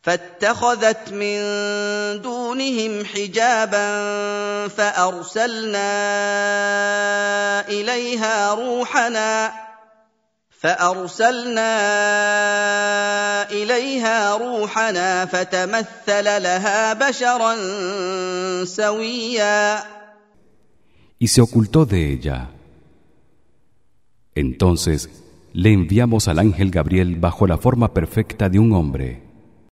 فاتخذت من دونهم حجابا فأرسلنا إليها روحنا فتمثل لها بشرا سويا. Y se ocultó de ella. Entonces le enviamos al ángel Gabriel bajo la forma perfecta de un hombre.